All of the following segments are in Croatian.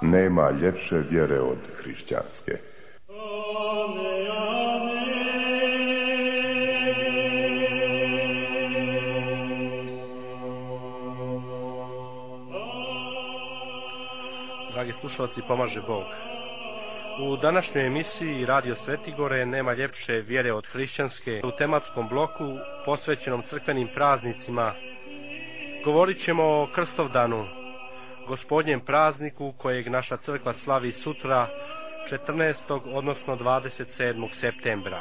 nema ljepše vjere od hrišćanske. Dragi slušalci, pomaže Bog. U današnjoj emisiji Radio Svetigore nema ljepše vjere od hrišćanske. U tematskom bloku posvećenom crkvenim praznicima govorit ćemo o Krstovdanu, Gospodnjem prazniku kojeg naša crkva slavi sutra 14. odnosno 27. septembra.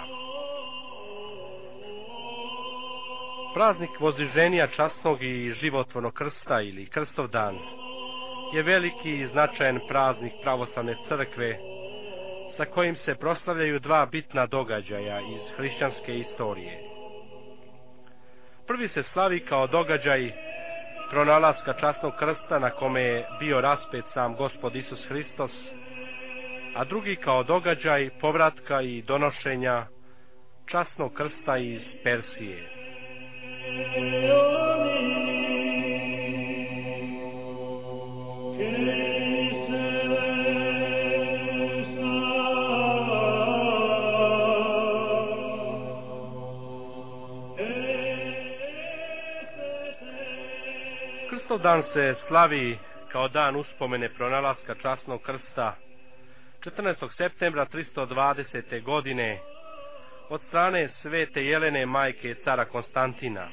Praznik Vozdiženja časnog i životvornog krsta ili Krstovdan je veliki i značajan praznik pravoslavne crkve sa kojim se proslavljaju dva bitna događaja iz hrišćanske istorije. Prvi se slavi kao događaj pronalaska časnog krsta na kome je bio raspet sam Gospod Isus Hristos, a drugi kao događaj povratka i donošenja časnog krsta iz Persije. Krstovdan se slavi kao dan uspomene pronalaska časnog krsta 14. septembra 320. godine od strane svete Jelene, majke cara Konstantina.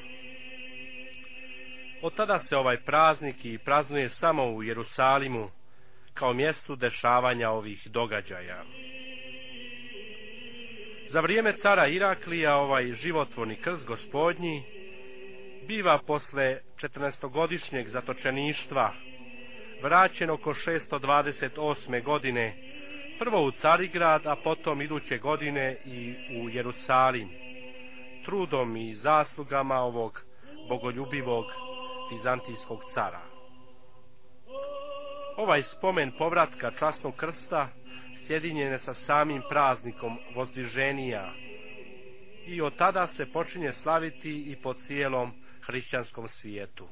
Od tada se ovaj praznik i praznuje samo u Jerusalimu kao mjestu dešavanja ovih događaja. Za vrijeme cara Iraklija ovaj životvorni krst Gospodnji biva posle 14-godišnjeg zatočeništva vraćen oko 628. godine, prvo u Carigrad, a potom iduće godine i u Jerusalim, trudom i zaslugama ovog bogoljubivog vizantijskog cara. Ovaj spomen povratka časnog krsta sjedinjen je sa samim praznikom Vozdiženja i od tada se počinje slaviti i po cijelom hrišćanskom svijetu.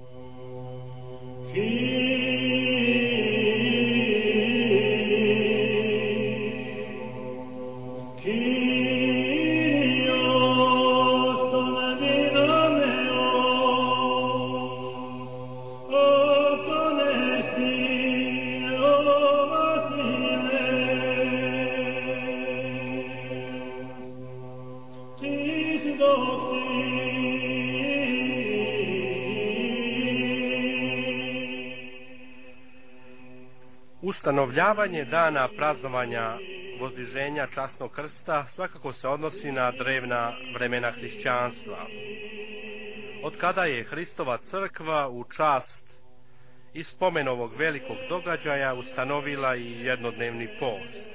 Ustanovljavanje dana praznovanja Vozdiženja časnog krsta svakako se odnosi na drevna vremena hrišćanstva, od kada je Hristova crkva u čast i spomen ovog velikog događaja ustanovila i jednodnevni post.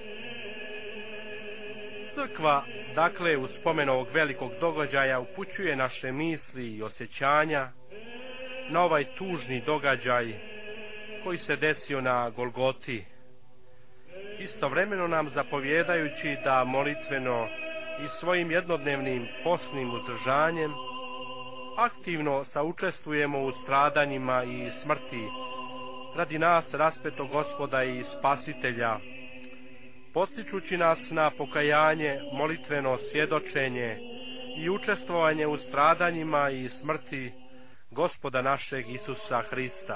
Crkva, dakle, u spomen ovog velikog događaja upućuje naše misli i osjećanja na ovaj tužni događaj koji se desio na Golgoti, istovremeno nam zapovjedajući da molitveno i svojim jednodnevnim postnim uzdržanjem aktivno saučestvujemo u stradanjima i smrti radi nas raspetog Gospoda i Spasitelja, postičući nas na pokajanje, molitveno svjedočenje i učestvovanje u stradanjima i smrti Gospoda našeg Isusa Hrista.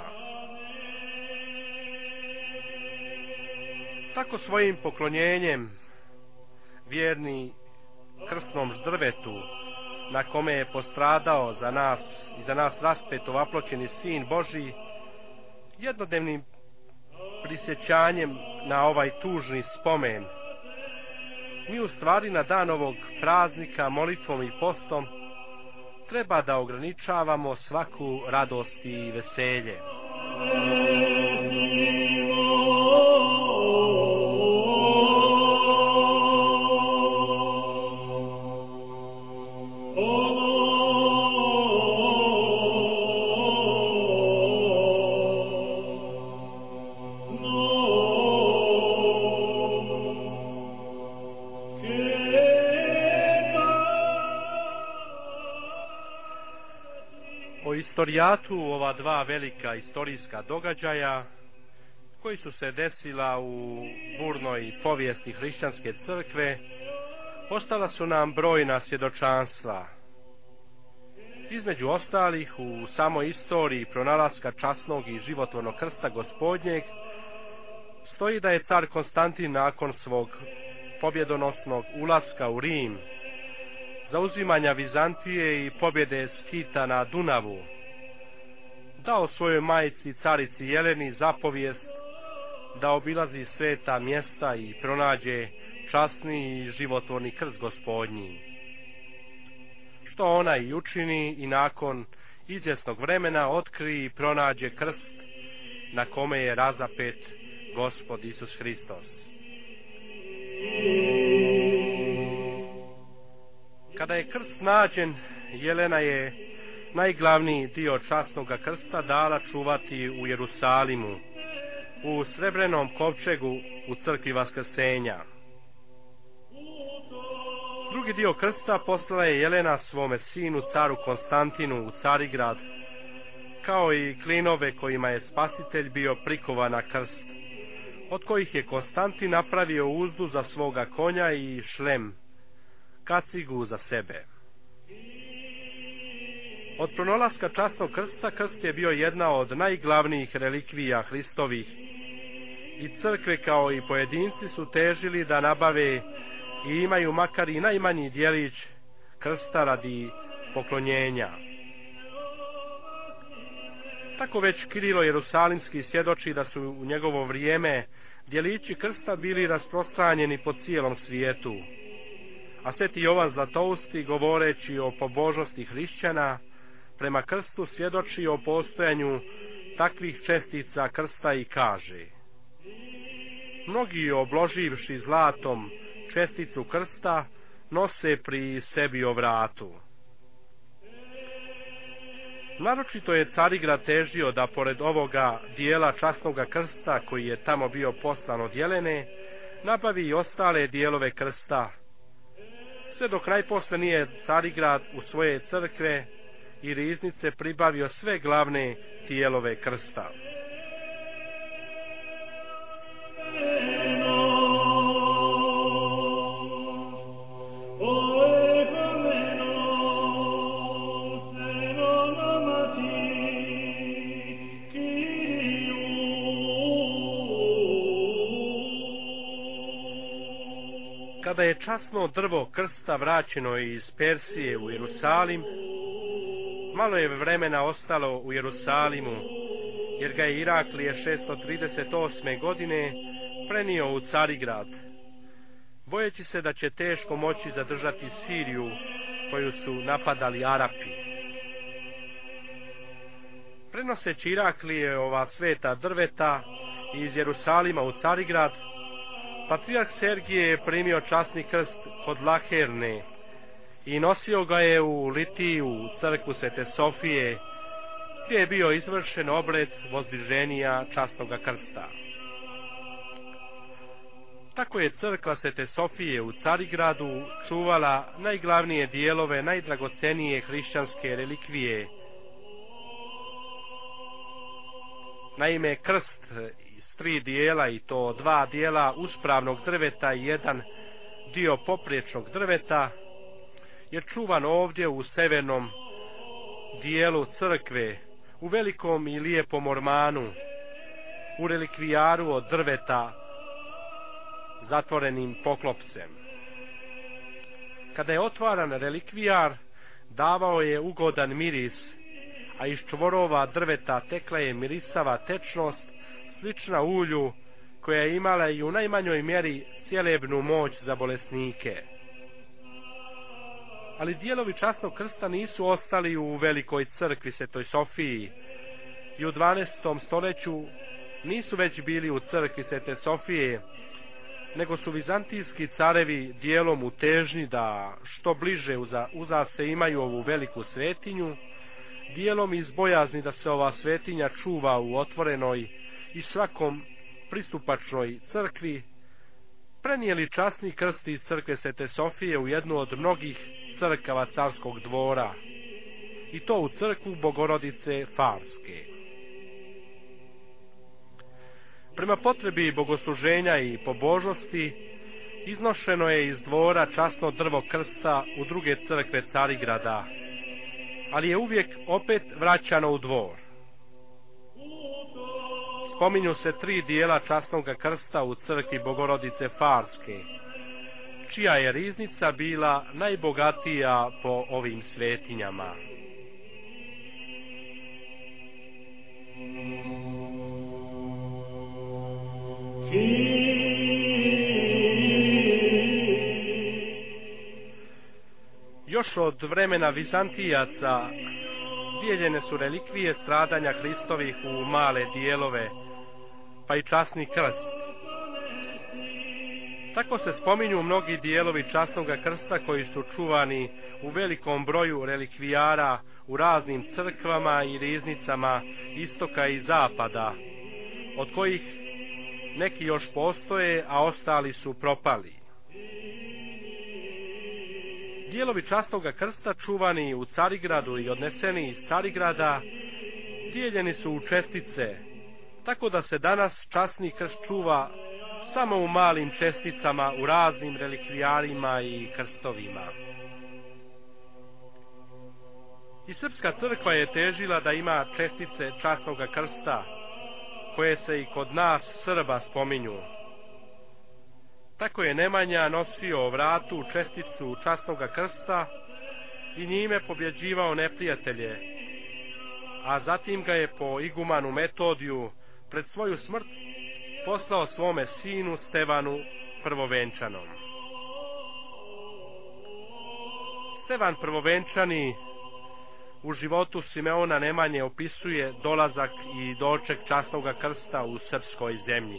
Tako svojim poklonjenjem vjerni krsnom drvetu na kome je postradao za nas i za nas raspet ovaploćeni Sin Božji, jednodnevnim prisjećanjem na ovaj tužni spomen, mi u stvari na dan ovog praznika molitvom i postom treba da ograničavamo svaku radost i veselje. O istorijatu ova dva velika istorijska događaja koji su se desila u burnoj povijesti hrišćanske crkve, ostala su nam brojna svjedočanstva. Između ostalih, u samoj istoriji pronalaska časnog i životvornog krsta Gospodnjeg stoji da je car Konstantin nakon svog pobjedonosnog ulaska u Rim, zauzimanja Vizantije i pobjede Skita na Dunavu, dao svojoj majci carici Jeleni zapovijest da obilazi sveta mjesta i pronađe časni i životvorni krst Gospodnji. Što ona i učini i nakon izvjesnog vremena otkrije i pronađe krst na kome je razapet Gospod Isus Hristos. Kada je krst nađen, Jelena je najglavniji dio časnoga krsta dala čuvati u Jerusalimu, u srebrenom kovčegu u crkvi Vaskrsenja. Drugi dio krsta poslala je Jelena svome sinu caru Konstantinu u Carigrad, kao i klinove kojima je Spasitelj bio prikovan na krst, od kojih je Konstantin napravio uzdu za svoga konja i šlem, kacigu za sebe. Od pronalaska časnog krsta, krst je bio jedna od najglavnijih relikvija Hristovih i crkve kao i pojedinci su težili da nabave i imaju makar i najmanji djelić krsta radi poklonjenja. Tako već Kirilo Jerusalimski svjedoči da su u njegovo vrijeme djelići krsta bili rasprostranjeni po cijelom svijetu, a sveti Jovan Zlatousti, govoreći o pobožnosti hrišćana, prema krstu svjedoči o postojanju takvih čestica krsta i kaže: mnogi obloživši zlatom česticu krsta nose pri sebi o vratu. Naročito je Carigrad težio da pored ovoga dijela časnoga krsta koji je tamo bio poslan od Jelene, nabavi i ostale dijelove krsta, sve dok najposle nije Carigrad u svoje crkve i riznice pribavio sve glavne dijelove krsta. Kada je časno drvo krsta vraćeno iz Persije u Jerusalim, malo je vremena ostalo u Jerusalimu, jer ga je Iraklije 638. godine prenio u Carigrad, bojeći se da će teško moći zadržati Siriju koju su napadali Arapi. Prenoseći Iraklije ova sveta drveta iz Jerusalima u Carigrad, patrijarh Sergije je primio časni krst kod Laherne i nosio ga je u Litiju, u crkvu Svete Sofije, gdje je bio izvršen obred vozdiženja časnoga krsta. Tako je crkva Svete Sofije u Carigradu čuvala najglavnije dijelove najdragocenije hrišćanske relikvije. Naime, krst iz 3 dijela, i to 2 dijela uspravnog drveta i 1 dio popriječnog drveta, je čuvan ovdje u severnom dijelu crkve, u velikom i lijepom ormanu, u relikvijaru od drveta zatvorenim poklopcem. Kada je otvaran relikvijar, davao je ugodan miris, a iz čvorova drveta tekla je mirisava tečnost slična ulju, koja je imala i u najmanjoj mjeri cjelebnu moć za bolesnike. Ali dijelovi časnog krsta nisu ostali u velikoj crkvi Svetoj Sofiji i u 12. stoljeću nisu već bili u crkvi Svete Sofije, nego su vizantijski carevi dijelom u težnji da što bliže uza se imaju ovu veliku svetinju, dijelom iz bojazni da se ova svetinja čuva u otvorenoj i svakom pristupačnoj crkvi, prenijeli časni krst iz crkve Svete Sofije u jednu od mnogih crkava carskog dvora, i to u crkvu Bogorodice Farske. Prema potrebi bogosluženja i pobožnosti, iznošeno je iz dvora časno drvo krsta u druge crkve Carigrada, ali je uvijek opet vraćano u dvor. Spominju se 3 dijela časnoga krsta u crkvi Bogorodice Farske, čija je riznica bila najbogatija po ovim svetinjama. Još od vremena Vizantijaca dijeljene su relikvije stradanja Hristovih u male dijelove, pa i časni krst. Tako se spominju mnogi dijelovi časnoga krsta koji su čuvani u velikom broju relikvijara u raznim crkvama i riznicama istoka i zapada, od kojih neki još postoje, a ostali su propali. Dijelovi časnoga krsta čuvani u Carigradu i odneseni iz Carigrada dijeljeni su u čestice, tako da se danas časni krst čuva samo u malim česticama u raznim relikvijarima i krstovima. I srpska crkva je težila da ima čestice časnoga krsta, koje se i kod nas Srba spominju. Tako je Nemanja nosio vratu česticu časnoga krsta i njime pobjeđivao neprijatelje, a zatim ga je po igumanu Metodiju pred svoju smrt poslao svome sinu Stevanu Prvovenčanom. Stevan Prvovenčani u životu Simeona Nemanje opisuje dolazak i doček časnoga krsta u srpskoj zemlji.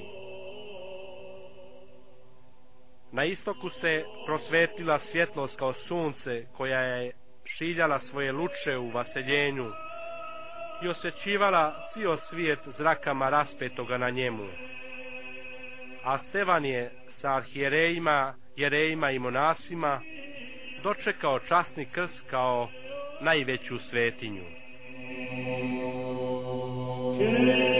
Na istoku se prosvetila svjetlost kao sunce, koja je šiljala svoje luče u vaseljenju i osvećivala cijel svijet zrakama raspetoga na njemu. A Stevan je sa arhijerejima, jerejima i monasima dočekao časni krst kao najveću svetinju.